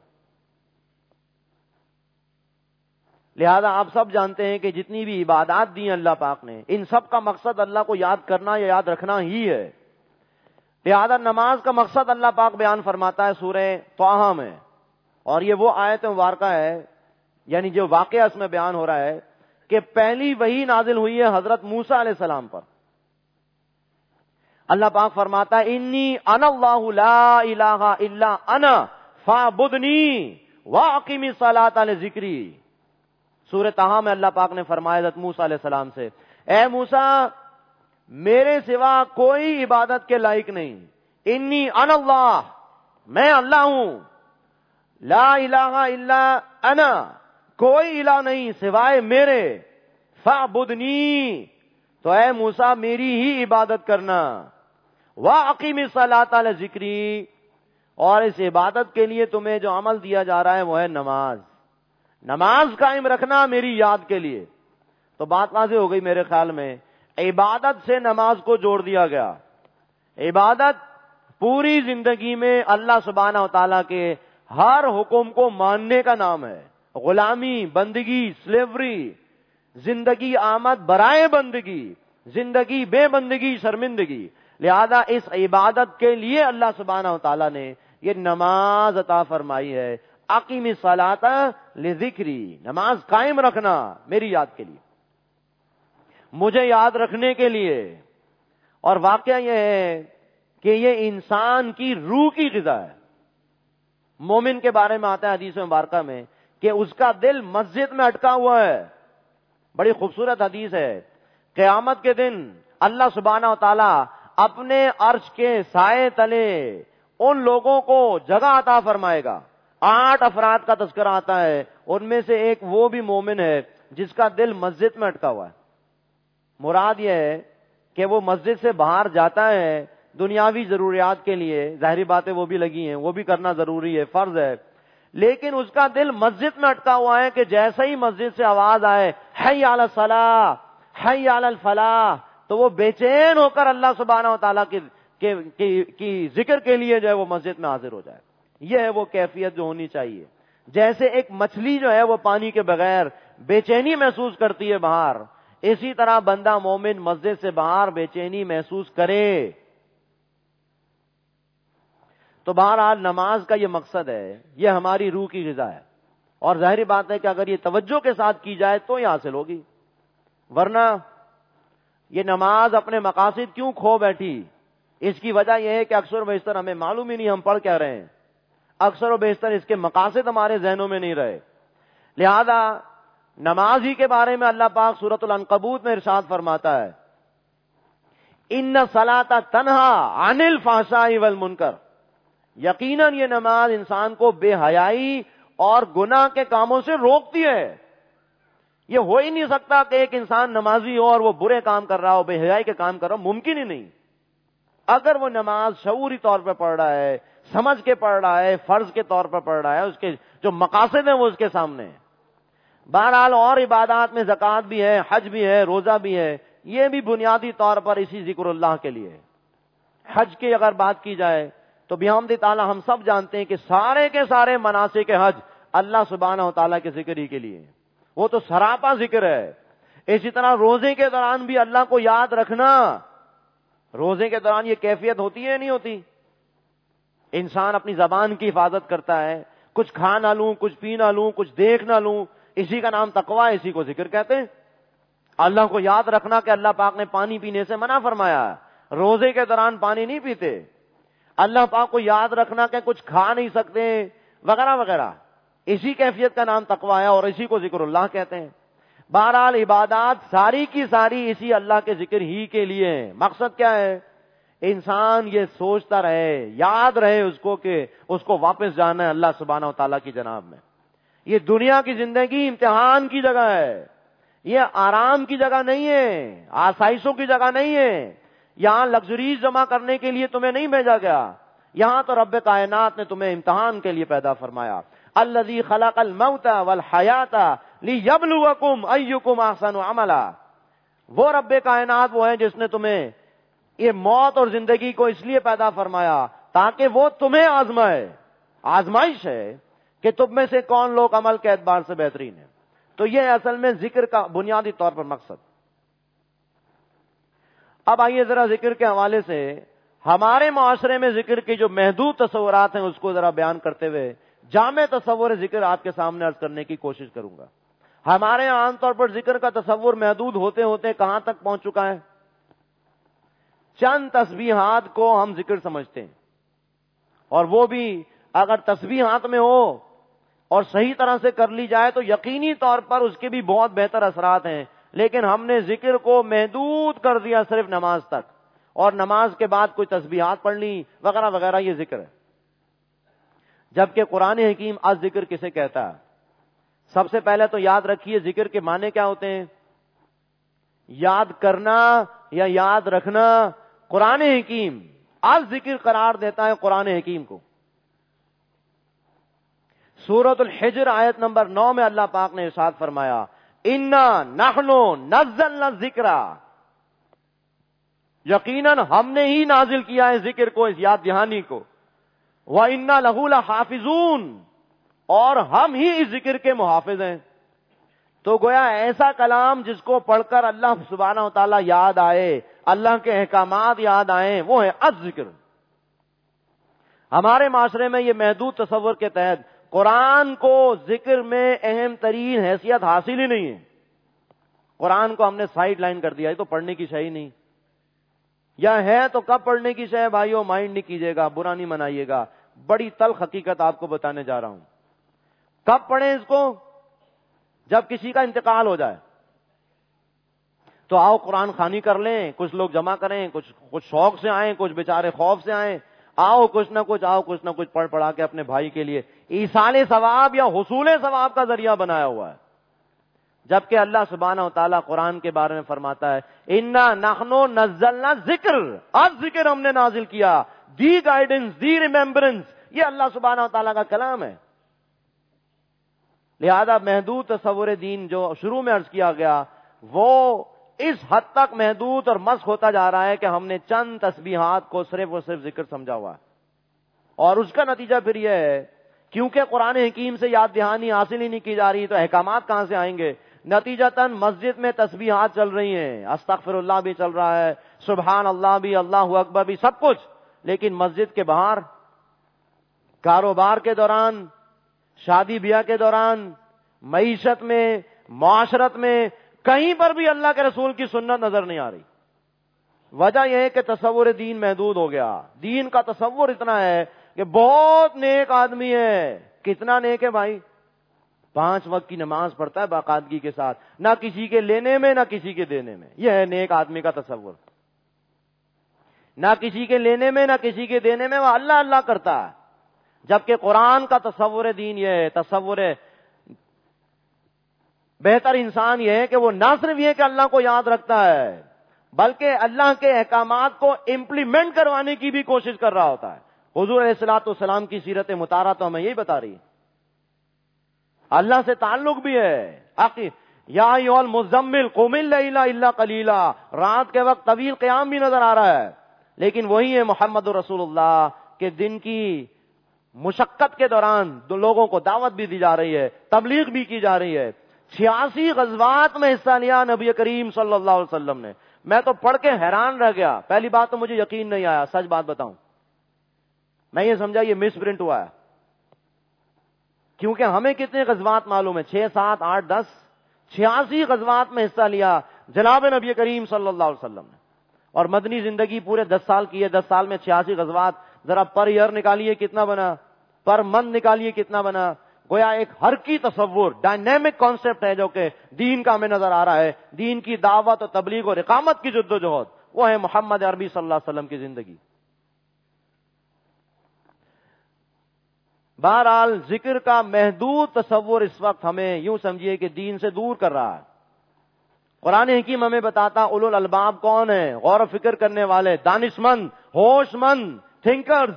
لہذا آپ سب جانتے ہیں کہ جتنی بھی عبادات دی ہیں اللہ پاک نے، ان سب کا مقصد اللہ کو یاد کرنا یا یاد رکھنا ہی ہے. لہذا نماز کا مقصد اللہ پاک بیان فرماتا ہے سورہ طٰہٰ میں، اور یہ وہ آیت مبارکہ ہے، یعنی جو واقعہ اس میں بیان ہو رہا ہے کہ پہلی وحی نازل ہوئی ہے حضرت موسیٰ علیہ السلام پر. اللہ پاک فرماتا ہے انی انا اللہ لا الہ الا انا فاعبدنی واقم الصلاۃ لذکری. سورہ طٰہٰ میں اللہ پاک نے فرمایا حضرت موسیٰ علیہ السلام سے، اے موسیٰ میرے سوا کوئی عبادت کے لائق نہیں. انی انا اللہ، میں اللہ ہوں. لا الہ الا انا، کوئی الہ نہیں سوائے میرے. فاعبدنی، تو اے موسیٰ میری ہی عبادت کرنا. واقم الصلاۃ لذکری، اور اس عبادت کے لیے تمہیں جو عمل دیا جا رہا ہے وہ ہے نماز. نماز قائم رکھنا میری یاد کے لیے. تو بات واضح ہو گئی میرے خیال میں، عبادت سے نماز کو جوڑ دیا گیا. عبادت پوری زندگی میں اللہ سبحانہ و تعالیٰ کے ہر حکم کو ماننے کا نام ہے. غلامی، بندگی، سلیوری، زندگی آمد برائے بندگی، زندگی بے بندگی شرمندگی. لہذا اس عبادت کے لیے اللہ سبحانہ و تعالیٰ نے یہ نماز عطا فرمائی ہے. اقیم الصلاۃ لذکری، نماز قائم رکھنا میری یاد کے لیے، مجھے یاد رکھنے کے لیے. اور واقعہ یہ ہے کہ یہ انسان کی روح کی غذا ہے. مومن کے بارے میں آتا ہے حدیث مبارکہ میں کہ اس کا دل مسجد میں اٹکا ہوا ہے. بڑی خوبصورت حدیث ہے. قیامت کے دن اللہ سبحانہ و تعالی اپنے عرش کے سائے تلے ان لوگوں کو جگہ عطا فرمائے گا. آٹھ افراد کا تذکرہ آتا ہے، ان میں سے ایک وہ بھی مومن ہے جس کا دل مسجد میں اٹکا ہوا ہے. مراد یہ ہے کہ وہ مسجد سے باہر جاتا ہے دنیاوی ضروریات کے لیے، ظاہری باتیں وہ بھی لگی ہیں، وہ بھی کرنا ضروری ہے، فرض ہے، لیکن اس کا دل مسجد میں اٹکا ہوا ہے کہ جیسے ہی مسجد سے آواز آئے حی علی الصلاۃ، حی علی الفلاح، تو وہ بے چین ہو کر اللہ سبحانہ و تعالیٰ کی, کی, کی, کی ذکر کے لیے جو ہے وہ مسجد میں حاضر ہو جائے. یہ ہے وہ کیفیت جو ہونی چاہیے. جیسے ایک مچھلی جو ہے وہ پانی کے بغیر بے چینی محسوس کرتی ہے باہر، اسی طرح بندہ مومن مسجد سے باہر بے چینی محسوس کرے. تو بہرحال نماز کا یہ مقصد ہے، یہ ہماری روح کی غذا ہے. اور ظاہری بات ہے کہ اگر یہ توجہ کے ساتھ کی جائے تو یہ حاصل ہوگی، ورنہ یہ نماز اپنے مقاصد کیوں کھو بیٹھی؟ اس کی وجہ یہ ہے کہ اکثر و بیشتر ہمیں معلوم ہی نہیں ہم پڑھ کیا رہے ہیں. اکثر و بیشتر اس کے مقاصد ہمارے ذہنوں میں نہیں رہے. لہذا نماز ہی کے بارے میں اللہ پاک سورۃ العنکبوت میں ارشاد فرماتا ہے ان الصلاۃ تنہا عن الفحشاء والمنکر، یقیناً یہ نماز انسان کو بے حیائی اور گناہ کے کاموں سے روکتی ہے. یہ ہو ہی نہیں سکتا کہ ایک انسان نمازی ہو اور وہ برے کام کر رہا ہو، بے حیائی کے کام کر رہا ہو، ممکن ہی نہیں. اگر وہ نماز شعوری طور پر پڑھ رہا ہے، سمجھ کے پڑھ رہا ہے، فرض کے طور پر پڑھ رہا ہے، اس کے جو مقاصد ہیں وہ اس کے سامنے ہیں. بہرحال اور عبادات میں زکوٰۃ بھی ہے، حج بھی ہے، روزہ بھی ہے، یہ بھی بنیادی طور پر اسی ذکر اللہ کے لیے. حج کی اگر بات کی جائے تو بحمد تعالیٰ ہم سب جانتے ہیں کہ سارے کے سارے مناسک حج اللہ سبحانہ و تعالیٰ کے ذکر ہی کے لیے، وہ تو سراپا ذکر ہے. اسی طرح روزے کے دوران بھی اللہ کو یاد رکھنا. روزے کے دوران یہ کیفیت ہوتی ہے نہیں ہوتی؟ انسان اپنی زبان کی حفاظت کرتا ہے، کچھ کھا نہ لوں، کچھ پی نہ لوں، کچھ دیکھ نہ لوں، اسی کا نام تقویٰ ہے، اسی کو ذکر کہتے ہیں. اللہ کو یاد رکھنا کہ اللہ پاک نے پانی پینے سے منع فرمایا، روزے کے دوران پانی نہیں پیتے. اللہ پاک کو یاد رکھنا کہ کچھ کھا نہیں سکتے وغیرہ وغیرہ، اسی کیفیت کا نام تقویٰ ہے اور اسی کو ذکر اللہ کہتے ہیں. بہرحال عبادات ساری کی ساری اسی اللہ کے ذکر ہی کے لیے ہیں. مقصد کیا ہے؟ انسان یہ سوچتا رہے، یاد رہے اس کو کہ اس کو واپس جانا ہے اللہ سبحانہ و تعالیٰ کی جناب میں. یہ دنیا کی زندگی امتحان کی جگہ ہے، یہ آرام کی جگہ نہیں ہے، آسائشوں کی جگہ نہیں ہے، یہاں لگژریز جمع کرنے کے لیے تمہیں نہیں بھیجا گیا، یہاں تو رب کائنات نے تمہیں امتحان کے لیے پیدا فرمایا۔ الذی خلق الموت والحیات لیبلوکم ایکم احسن عملا، وہ رب کائنات وہ ہے جس نے تمہیں یہ موت اور زندگی کو اس لیے پیدا فرمایا تاکہ وہ تمہیں آزمائے، آزمائش ہے کہ تم میں سے کون لوگ عمل کے اعتبار سے بہترین ہیں۔ تو یہ اصل میں ذکر کا بنیادی طور پر مقصد۔ اب آئیے ذرا ذکر کے حوالے سے ہمارے معاشرے میں ذکر کی جو محدود تصورات ہیں اس کو ذرا بیان کرتے ہوئے جامع تصور ذکر آپ کے سامنے عرض کرنے کی کوشش کروں گا۔ ہمارے عام طور پر ذکر کا تصور محدود ہوتے ہوتے کہاں تک پہنچ چکا ہے؟ چند تسبیحات کو ہم ذکر سمجھتے ہیں، اور وہ بھی اگر تسبیح ہاتھ میں ہو اور صحیح طرح سے کر لی جائے تو یقینی طور پر اس کے بھی بہت بہتر اثرات ہیں، لیکن ہم نے ذکر کو محدود کر دیا صرف نماز تک، اور نماز کے بعد کوئی تسبیحات پڑھ لی وغیرہ وغیرہ، یہ ذکر ہے۔ جبکہ قرآن حکیم از ذکر کسے کہتا ہے؟ سب سے پہلے تو یاد رکھیے ذکر کے معنی کیا ہوتے ہیں؟ یاد کرنا یا یاد رکھنا۔ قرآن حکیم از ذکر قرار دیتا ہے قرآن حکیم کو۔ سورۃ الحجر آیت نمبر نو میں اللہ پاک نے ارشاد فرمایا انا نحن نزلنا الذکر، یقیناً ہم نے ہی نازل کیا ہے ذکر کو، اس یاد دہانی کو، وَإِنَّا لَهُ لَحَافِظُونَ، اور ہم ہی اس ذکر کے محافظ ہیں۔ تو گویا ایسا کلام جس کو پڑھ کر اللہ سبحانہ و تعالیٰ یاد آئے، اللہ کے احکامات یاد آئیں، وہ ہے از ذکر۔ ہمارے معاشرے میں یہ محدود تصور کے تحت قرآن کو ذکر میں اہم ترین حیثیت حاصل ہی نہیں ہے۔ قرآن کو ہم نے سائیڈ لائن کر دیا، یہ تو پڑھنے کی شے ہی نہیں، یا ہے تو کب پڑھنے کی شے؟ بھائیو مائنڈ نہیں کیجیے گا، برا نہیں منائیے گا، بڑی تلخ حقیقت آپ کو بتانے جا رہا ہوں۔ کب پڑھیں اس کو؟ جب کسی کا انتقال ہو جائے تو آؤ قرآن خوانی کر لیں، کچھ لوگ جمع کریں، کچھ کچھ شوق سے آئیں، کچھ بیچارے خوف سے آئیں، آؤ کچھ نہ کچھ آؤ کچھ نہ کچھ پڑھ پڑھا کے اپنے بھائی کے لیے ایصال ثواب یا حصول ثواب کا ذریعہ بنایا ہوا ہے۔ جبکہ اللہ سبحانہ و تعالیٰ قرآن کے بارے میں فرماتا ہے انا نحن نزلنا ذکر، از ذکر ہم نے نازل کیا، دی گائیڈنس، دی ریمبرنس، یہ اللہ سبحانہ و تعالیٰ کا کلام ہے۔ لہذا محدود تصور دین جو شروع میں عرض کیا گیا وہ اس حد تک محدود اور مسخ ہوتا جا رہا ہے کہ ہم نے چند تسبیحات کو صرف اور صرف ذکر سمجھا ہوا ہے، اور اس کا نتیجہ پھر یہ ہے کیونکہ قرآن حکیم سے یاد دہانی حاصل ہی نہیں کی جا رہی تو احکامات کہاں سے آئیں گے؟ نتیجتاً مسجد میں تسبیحات چل رہی ہیں، استغفر اللہ بھی چل رہا ہے، سبحان اللہ بھی، اللہ اکبر بھی، سب کچھ، لیکن مسجد کے باہر، کاروبار کے دوران، شادی بیاہ کے دوران، معیشت میں، معاشرت میں، کہیں پر بھی اللہ کے رسول کی سنت نظر نہیں آ رہی۔ وجہ یہ ہے کہ تصور دین محدود ہو گیا۔ دین کا تصور اتنا ہے کہ بہت نیک آدمی ہے، کتنا نیک ہے بھائی؟ پانچ وقت کی نماز پڑھتا ہے باقاعدگی کے ساتھ، نہ کسی کے لینے میں نہ کسی کے دینے میں، یہ ہے نیک آدمی کا تصور۔ نہ کسی کے لینے میں نہ کسی کے دینے میں وہ اللہ اللہ کرتا ہے، جبکہ قرآن کا تصور دین یہ ہے، تصور بہتر انسان یہ ہے کہ وہ نہ صرف یہ کہ اللہ کو یاد رکھتا ہے بلکہ اللہ کے احکامات کو امپلیمنٹ کروانے کی بھی کوشش کر رہا ہوتا ہے۔ حضور علیہ الصلوۃ والسلام کی سیرت مطالعہ تو ہمیں یہی بتا رہی ہے، اللہ سے تعلق بھی ہے۔ یا ایھا المزمل قم اللیل الا قلیلا، رات کے وقت طویل قیام بھی نظر آ رہا ہے، لیکن وہی ہے محمد رسول اللہ کہ دن کی مشقت کے دوران دو لوگوں کو دعوت بھی دی جا رہی ہے، تبلیغ بھی کی جا رہی ہے۔ چھیاسی غزوات میں حصہ لیا نبی کریم صلی اللہ علیہ وسلم نے۔ میں تو پڑھ کے حیران رہ گیا، پہلی بات تو مجھے یقین نہیں آیا، سچ بات بتاؤں، میں یہ سمجھا یہ مس پرنٹ ہوا ہے، کیونکہ ہمیں کتنے غزوات معلوم ہے، چھ سات آٹھ دس، چھیاسی غزوات میں حصہ لیا جناب نبی کریم صلی اللہ علیہ وسلم نے، اور مدنی زندگی پورے دس سال کی ہے، دس سال میں چھیاسی غزوات، ذرا پر ایئر نکالیے کتنا بنا، پر منتھ نکالیے کتنا بنا۔ گویا ایک ہر کی تصور، ڈائنامک کانسیپٹ ہے جو کہ دین کا ہمیں نظر آ رہا ہے، دین کی دعوت اور تبلیغ اور اقامت کی جد و جہد، وہ ہے محمد عربی صلی اللہ علیہ وسلم کی زندگی۔ بہرحال ذکر کا محدود تصور اس وقت ہمیں یوں سمجھیے کہ دین سے دور کر رہا ہے. قرآن حکیم ہمیں بتاتا اولو الالباب کون ہے، غور و فکر کرنے والے، دانش مند، ہوش مند، تھنکرز.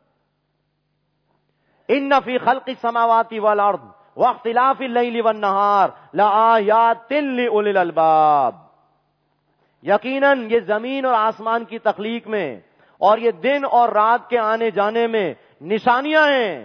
ان فی خلق السماوات والارض واختلاف اللیل والنہار لآیات لأولی الالباب. یقیناً یہ زمین اور آسمان کی تخلیق میں اور یہ دن اور رات کے آنے جانے میں نشانیاں ہیں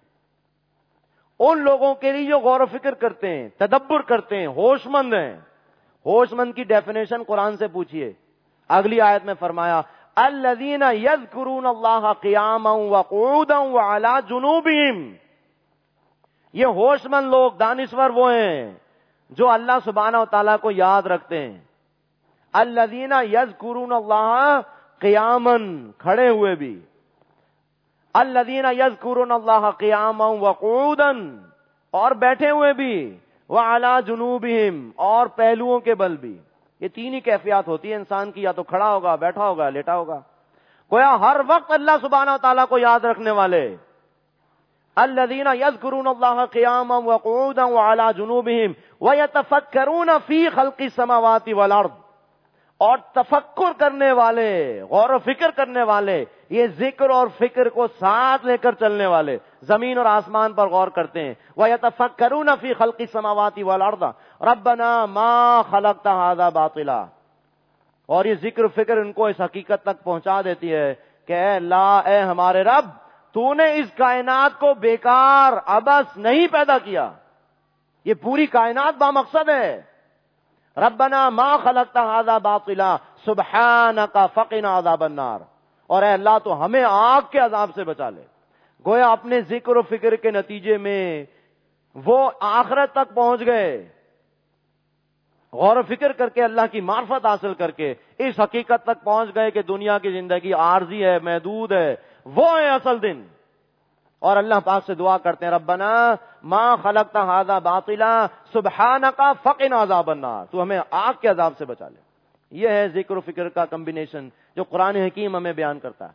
ان لوگوں کے لیے جو غور و فکر کرتے ہیں، تدبر کرتے ہیں، ہوش مند ہیں. ہوش مند کی ڈیفینیشن قرآن سے پوچھئے. اگلی آیت میں فرمایا الذین یذکرون اللہ قیاما وقعودا وعلی جنوبہم. یہ ہوش مند لوگ، دانشور وہ ہیں جو اللہ سبحانہ و تعالیٰ کو یاد رکھتے ہیں. الذین یذکرون اللہ قیاما، کھڑے ہوئے بھی. الذین یذکرون اللہ قیاما وقعودا، اور بیٹھے ہوئے بھی. وعلی جنوبہم، اور پہلوؤں کے بل بھی. یہ تین ہی کیفیات ہوتی ہے انسان کی، یا تو کھڑا ہوگا، بیٹھا ہوگا، لیٹا ہوگا. گویا ہر وقت اللہ سبحانہ و تعالیٰ کو یاد رکھنے والے. الذین یذکرون اللہ قیاما وقعودا وعلی جنوبہم ویتفکرون فی خلق السماوات والارض، اور تفکر کرنے والے، غور و فکر کرنے والے، یہ ذکر اور فکر کو ساتھ لے کر چلنے والے، زمین اور آسمان پر غور کرتے ہیں. وَيَتَفَكَّرُونَ فِي خَلْقِ السَّمَاوَاتِ وَالْأَرْضِ رَبَّنَا مَا خَلَقْتَ هَذَا بَاطِلًا. اور یہ ذکر فکر ان کو اس حقیقت تک پہنچا دیتی ہے کہ اے اللہ، اے ہمارے رب، تو نے اس کائنات کو بیکار عبث نہیں پیدا کیا، یہ پوری کائنات بامقصد ہے. ربنا ما خلقت هذا باطلا سبحانک فقنا عذاب النار. اور اے اللہ، تو ہمیں آگ کے عذاب سے بچا لے. گویا اپنے ذکر و فکر کے نتیجے میں وہ آخرت تک پہنچ گئے، غور و فکر کر کے اللہ کی معرفت حاصل کر کے اس حقیقت تک پہنچ گئے کہ دنیا کی زندگی عارضی ہے، محدود ہے. وہ ہے اصل دن. اور اللہ پاک سے دعا کرتے ہیں ربنا ما خلقت هذا باطلا سبحانک فقنا عذاب النار، تو ہمیں آگ کے عذاب سے بچا لے. یہ ہے ذکر و فکر کا کمبینیشن جو قرآن حکیم ہمیں بیان کرتا ہے.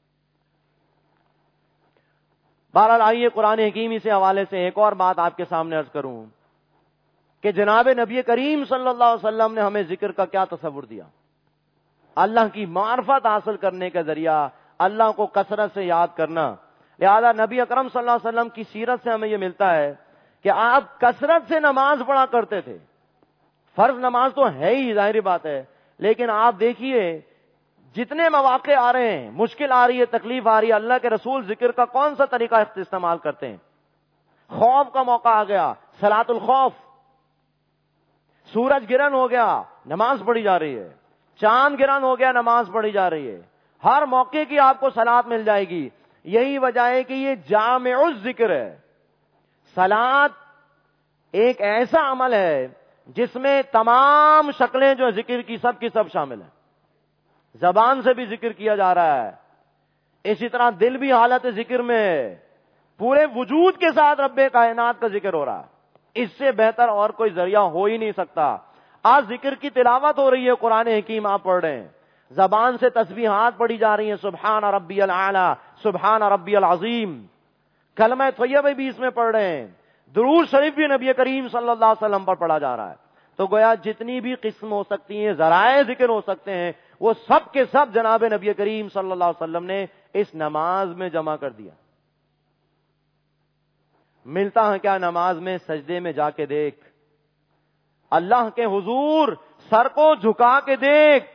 بہرحال آئیے قرآن حکیمی سے حوالے سے ایک اور بات آپ کے سامنے عرض کروں کہ جناب نبی کریم صلی اللہ علیہ وسلم نے ہمیں ذکر کا کیا تصور دیا. اللہ کی معرفت حاصل کرنے کا ذریعہ اللہ کو کثرت سے یاد کرنا. لہذا نبی اکرم صلی اللہ علیہ وسلم کی سیرت سے ہمیں یہ ملتا ہے کہ آپ کثرت سے نماز پڑھا کرتے تھے. فرض نماز تو ہے ہی، ظاہری بات ہے، لیکن آپ دیکھیے جتنے مواقع آ رہے ہیں، مشکل آ رہی ہے، تکلیف آ رہی ہے، اللہ کے رسول ذکر کا کون سا طریقہ استعمال کرتے ہیں. خوف کا موقع آ گیا، صلاۃ الخوف. سورج گرہن ہو گیا، نماز پڑھی جا رہی ہے. چاند گرہن ہو گیا، نماز پڑھی جا رہی ہے. ہر موقع کی آپ کو صلاۃ مل جائے گی. یہی وجہ ہے کہ یہ جامع الذکر ہے. صلاۃ ایک ایسا عمل ہے جس میں تمام شکلیں جو ذکر کی سب کی سب شامل ہیں. زبان سے بھی ذکر کیا جا رہا ہے، اسی طرح دل بھی حالت ذکر میں ہے، پورے وجود کے ساتھ رب کائنات کا ذکر ہو رہا ہے. اس سے بہتر اور کوئی ذریعہ ہو ہی نہیں سکتا. آج ذکر کی تلاوت ہو رہی ہے، قرآن حکیم آپ پڑھ رہے ہیں، زبان سے تسبیحات پڑھی جا رہی ہیں، سبحان ربی العالی، سبحان ربی العظیم. کلمہ طیبہ بھی اس میں پڑھ رہے ہیں. درود شریف بھی نبی کریم صلی اللہ علیہ وسلم پر پڑھا جا رہا ہے. تو گویا جتنی بھی قسم ہو سکتی ہیں، ذرائع ذکر ہو سکتے ہیں، وہ سب کے سب جناب نبی کریم صلی اللہ علیہ وسلم نے اس نماز میں جمع کر دیا. ملتا ہے کیا نماز میں؟ سجدے میں جا کے دیکھ، اللہ کے حضور سر کو جھکا کے دیکھ.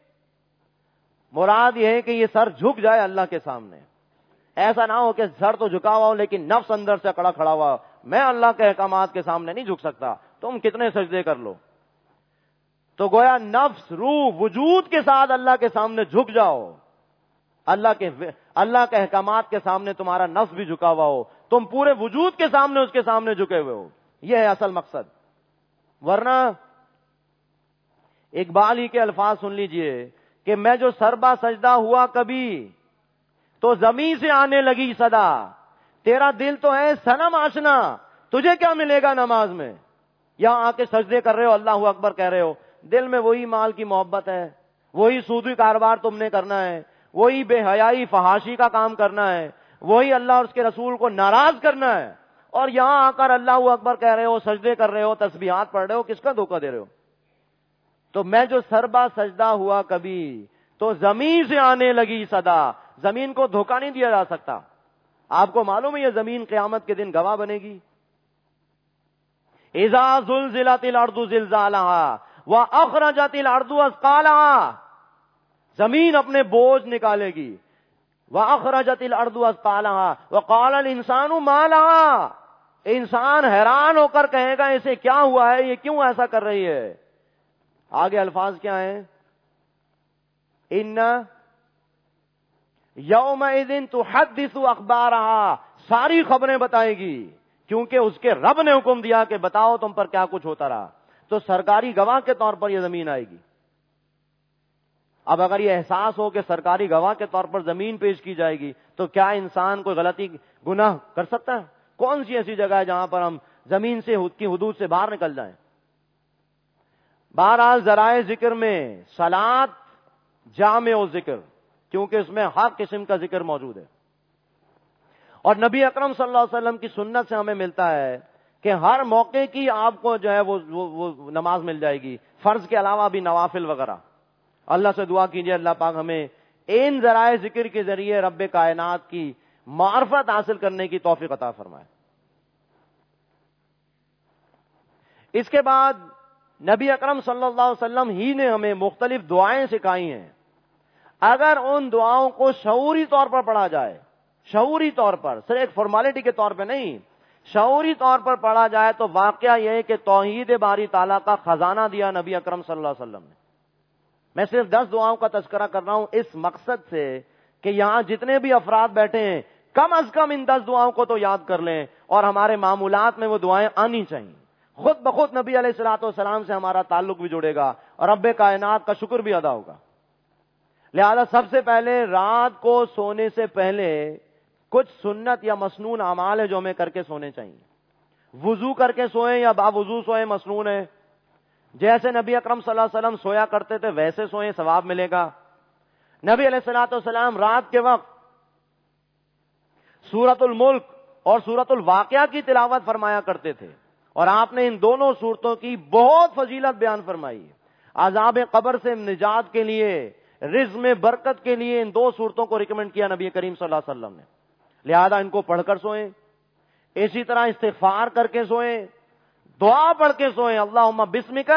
مراد یہ ہے کہ یہ سر جھک جائے اللہ کے سامنے. ایسا نہ ہو کہ سر تو جھکا ہوا ہو لیکن نفس اندر سے کڑا کھڑا ہوا، میں اللہ کے احکامات کے سامنے نہیں جھک سکتا، تم کتنے سجدے کر لو. تو گویا نفس، روح، وجود کے ساتھ اللہ کے سامنے جھک جاؤ. اللہ کے اللہ کے احکامات کے سامنے تمہارا نفس بھی جھکا ہوا ہو، تم پورے وجود کے سامنے اس کے سامنے جھکے ہوئے ہو. یہ ہے اصل مقصد. ورنہ اقبال ہی کے الفاظ سن لیجئے کہ میں جو سربا سجدہ ہوا کبھی تو زمین سے آنے لگی صدا، تیرا دل تو ہے صنم آشنا، تجھے کیا ملے گا نماز میں. یہاں آ کے سجدے کر رہے ہو، اللہ اکبر کہہ رہے ہو، دل میں وہی مال کی محبت ہے، وہی سودی کاروبار تم نے کرنا ہے، وہی بے حیائی فحاشی کا کام کرنا ہے، وہی اللہ اور اس کے رسول کو ناراض کرنا ہے، اور یہاں آ کر اللہ اکبر کہہ رہے ہو، سجدے کر رہے ہو، تسبیحات پڑھ رہے ہو، کس کا دھوکہ دے رہے ہو؟ تو میں جو سربا سجدہ ہوا کبھی تو زمین سے آنے لگی صدا، زمین کو دھوکہ نہیں دیا جا سکتا. آپ کو معلوم ہے یہ زمین قیامت کے دن گواہ بنے گی. اذا زلزلت الارض زلزالها واخرجت الارض اثقالها، زمین اپنے بوجھ نکالے گی. واخرجت الارض اثقالها وقال الانسان ما لها، انسان حیران ہو کر کہے گا اسے کیا ہوا ہے، یہ کیوں ایسا کر رہی ہے. آگے الفاظ کیا ہیں؟ ان یومئذ تحدث اخبارها، ساری خبریں بتائے گی، کیونکہ اس کے رب نے حکم دیا کہ بتاؤ تم پر کیا کچھ ہوتا رہا. تو سرکاری گواہ کے طور پر یہ زمین آئے گی. اب اگر یہ احساس ہو کہ سرکاری گواہ کے طور پر زمین پیش کی جائے گی تو کیا انسان کوئی غلطی گناہ کر سکتا ہے؟ کون سی ایسی جگہ ہے جہاں پر ہم زمین سے کی حدود سے باہر نکل جائیں؟ بہرحال ذرائع ذکر میں صلاۃ جامع و ذکر، کیونکہ اس میں ہر قسم کا ذکر موجود ہے. اور نبی اکرم صلی اللہ علیہ وسلم کی سنت سے ہمیں ملتا ہے کہ ہر موقع کی آپ کو جو ہے وہ, وہ, وہ نماز مل جائے گی، فرض کے علاوہ بھی نوافل وغیرہ. اللہ سے دعا کیجیے اللہ پاک ہمیں ان ذرائع ذکر کے ذریعے رب کائنات کی معرفت حاصل کرنے کی توفیق عطا فرمائے. اس کے بعد نبی اکرم صلی اللہ علیہ وسلم ہی نے ہمیں مختلف دعائیں سکھائی ہیں. اگر ان دعاؤں کو شعوری طور پر پڑھا جائے، شعوری طور پر، صرف ایک فارمیلٹی کے طور پہ نہیں، شعوری طور پر پڑھا جائے، تو واقعہ یہ ہے کہ توحید باری تعالیٰ کا خزانہ دیا نبی اکرم صلی اللہ علیہ وسلم نے. میں صرف دس دعاؤں کا تذکرہ کر رہا ہوں اس مقصد سے کہ یہاں جتنے بھی افراد بیٹھے ہیں کم از کم ان دس دعاؤں کو تو یاد کر لیں، اور ہمارے معمولات میں وہ دعائیں آنی چاہیے. خود بخود نبی علیہ الصلوۃ والسلام سے ہمارا تعلق بھی جڑے گا اور رب کائنات کا شکر بھی ادا ہوگا. لہذا سب سے پہلے رات کو سونے سے پہلے کچھ سنت یا مسنون اعمال ہے جو ہمیں کر کے سونے چاہیے. وضو کر کے سوئیں یا باوضو سوئیں مسنون ہے. جیسے نبی اکرم صلی اللہ علیہ وسلم سویا کرتے تھے ویسے سوئیں، ثواب ملے گا. نبی علیہ الصلوۃ والسلام رات کے وقت سورۃ الملک اور سورۃ الواقعہ کی تلاوت فرمایا کرتے تھے، اور آپ نے ان دونوں سورتوں کی بہت فضیلت بیان فرمائی. عذاب قبر سے نجات کے لیے، رزق میں برکت کے لیے ان دو سورتوں کو ریکمینڈ کیا نبی کریم صلی اللہ علیہ وسلم نے. لہذا ان کو پڑھ کر سوئیں. اسی طرح استغفار کر کے سوئیں، دعا پڑھ کے سوئیں. اللہم بسمک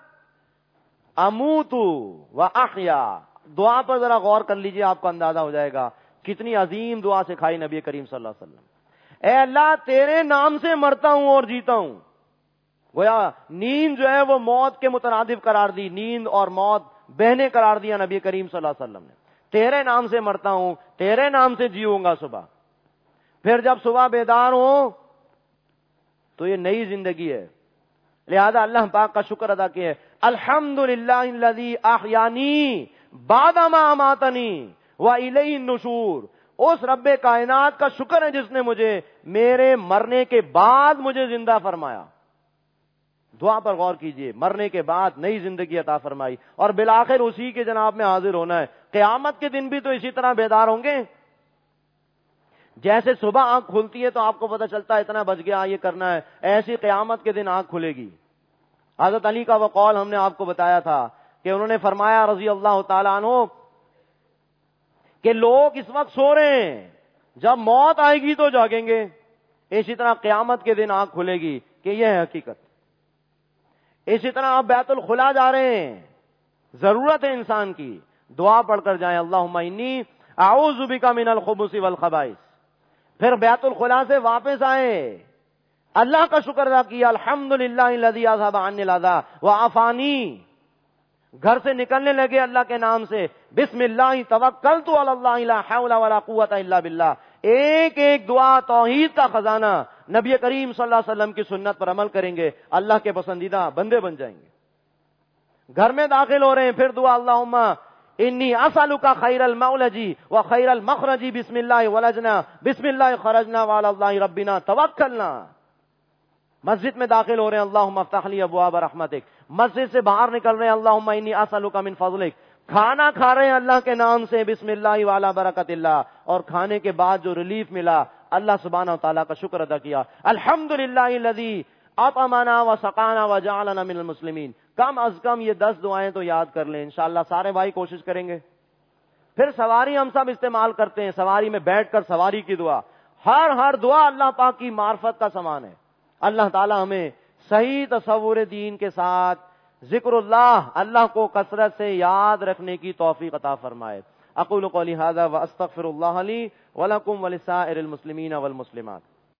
اموت و احیا. دعا پر ذرا غور کر لیجئے، آپ کو اندازہ ہو جائے گا کتنی عظیم دعا سکھائی نبی کریم صلی اللہ علیہ وسلم. اے اللہ تیرے نام سے مرتا ہوں اور جیتا ہوں. گویا نیند جو ہے وہ موت کے مترادف قرار دی، نیند اور موت بہنے قرار دیا نبی کریم صلی اللہ علیہ وسلم نے. تیرے نام سے مرتا ہوں، تیرے نام سے جیوں گا صبح. پھر جب صبح بیدار ہوں تو یہ نئی زندگی ہے. لہذا اللہ پاک کا شکر ادا کیے. الحمدللہ الذی احیانی بعد ما اماتنی والیہ النشور. اس رب کائنات کا شکر ہے جس نے مجھے میرے مرنے کے بعد مجھے زندہ فرمایا. دعا پر غور کیجئے، مرنے کے بعد نئی زندگی عطا فرمائی، اور بالآخر اسی کے جناب میں حاضر ہونا ہے. قیامت کے دن بھی تو اسی طرح بیدار ہوں گے. جیسے صبح آنکھ کھلتی ہے تو آپ کو پتہ چلتا ہے اتنا بج گیا یہ کرنا ہے، ایسی قیامت کے دن آنکھ کھلے گی. حضرت علی کا وہ قول ہم نے آپ کو بتایا تھا کہ انہوں نے فرمایا رضی اللہ تعالیٰ عنہ کہ لوگ اس وقت سو رہے ہیں، جب موت آئے گی تو جاگیں گے. اسی طرح قیامت کے دن آنکھ کھلے گی کہ یہ ہے حقیقت. اسی طرح آپ بیت الخلا جا رہے ہیں، ضرورت ہے انسان کی، دعا پڑھ کر جائیں اللہم انی اعوذ بک من الخبث والخبائث. پھر بیت الخلا سے واپس آئے، اللہ کا شکر ادا کیا، الحمدللہ الذی اذھب عنی الاذی وعافانی. گھر سے نکلنے لگے اللہ کے نام سے، بسم اللہ توکلت علی اللہ لا حول ولا قوت الا باللہ. ایک ایک دعا توحید کا خزانہ. نبی کریم صلی اللہ علیہ وسلم کی سنت پر عمل کریں گے، اللہ کے پسندیدہ بندے بن جائیں گے. گھر میں داخل ہو رہے ہیں، پھر دعا اللہم انی اسالک خیر المولج و خیر المخرج بسم اللہ ولجنا بسم اللہ خرجنا وعلی اللہ ربنا توکلنا. مسجد میں داخل ہو رہے ہیں، اللہم افتح لی ابواب رحمتک. مسجد سے باہر نکل رہے ہیں، اللہم انی اسالک من فضلک کھانا کھا رہے ہیں اللہ کے نام سے، بسم اللہ والا برکت اللہ، اور کھانے کے بعد جو ریلیف ملا اللہ سبحانہ و تعالیٰ کا شکر ادا کیا، الحمدللہ الذی اطعمنا وسقانا وجعلنا من المسلمین۔ کم از کم یہ دس دعائیں تو یاد کر لیں، انشاءاللہ سارے بھائی کوشش کریں گے۔ پھر سواری ہم سب استعمال کرتے ہیں، سواری میں بیٹھ کر سواری کی دعا، ہر ہر دعا اللہ پاک کی معرفت کا سامان ہے۔ اللہ تعالیٰ ہمیں صحیح تصور دین کے ساتھ ذکر اللہ، اللہ کو کثرت سے یاد رکھنے کی توفیق عطا فرمائے۔ اقول قولی ھذا واستغفر اللہ لی ولکم ولسائر المسلمین والمسلمات۔